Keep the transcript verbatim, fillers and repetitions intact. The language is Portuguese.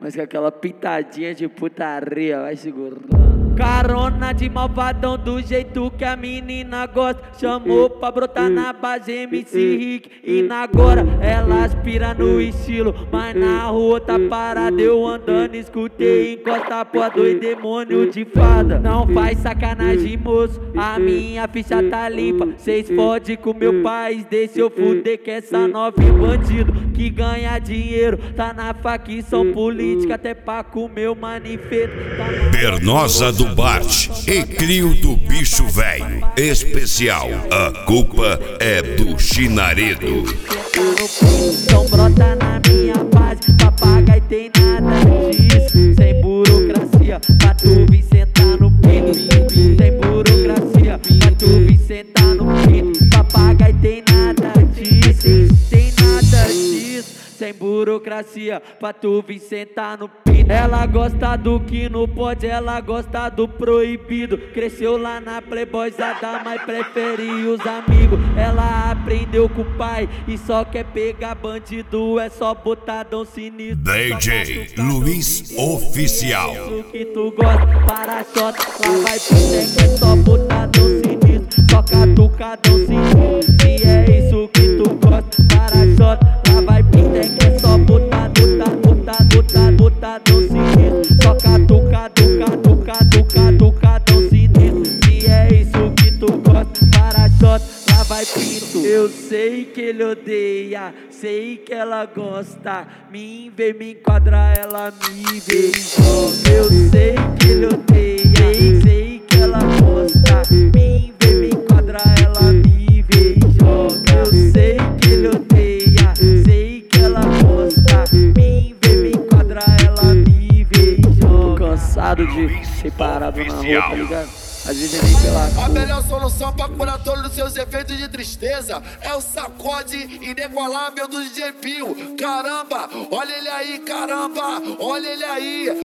mas com aquela pitadinha de putaria, vai segurando. Carona de malvadão do jeito que a menina gosta. Chamou pra brotar na base M C Rick. E na agora ela aspira no estilo, mas na rua tá parada. Eu andando, escutei, encosta pô, dois demônio de fada. Não faz sacanagem, moço, a minha ficha tá limpa. Cês fode com meu país, deixa eu fuder que essa nova bandido que ganha dinheiro tá na facção política, até pra comer o manifesto. Tá Bernosa do Bart e Crio do Bicho Velho. Especial, a culpa é do Chinaredo. Então brota na minha base, papagaio tem nada disso. Sem burocracia, pra tu vir sentar no pino. Sem burocracia, pra tu vir sentar no pino. Papagaio tem nada disso, tem nada disso. Sem burocracia, pra tu vir sentar no pino. Ela gosta do que não pode, ela gosta do proibido. Cresceu lá na playboyzada, mas prefere os amigos. Ela aprendeu com o pai e só quer pegar bandido, é só botadão sinistro. D J Luiz Oficial. O que tu gosta, para xota, lá vai pro que é só botadão sinistro, só catucadão sinistro. Se é isso que tu gosta, para xota, lá vai pro que é só botadão, botadão, botadão, botadão sinistro, só catucadão, catucadão, catucadão sinistro. Se é isso que tu gosta, para xota, lá vai pinto. Eu sei que ele odeia, sei que ela gosta. Me vê, me enquadra, ela me vê. Eu sei que ele odeia, sei que ela gosta. Me vê, me enquadra, ela me vê. Eu sei que ele odeia, sei que ela gosta. Me vê, me enquadra, ela me vê. Tô cansado de ser parado na rua, tá ligado? Às vezes é nem pela cor. A melhor solução pra curar todos os seus efeitos de tristeza é o sacode inigualável do D J Pio. Caramba, olha ele aí, caramba, olha ele aí.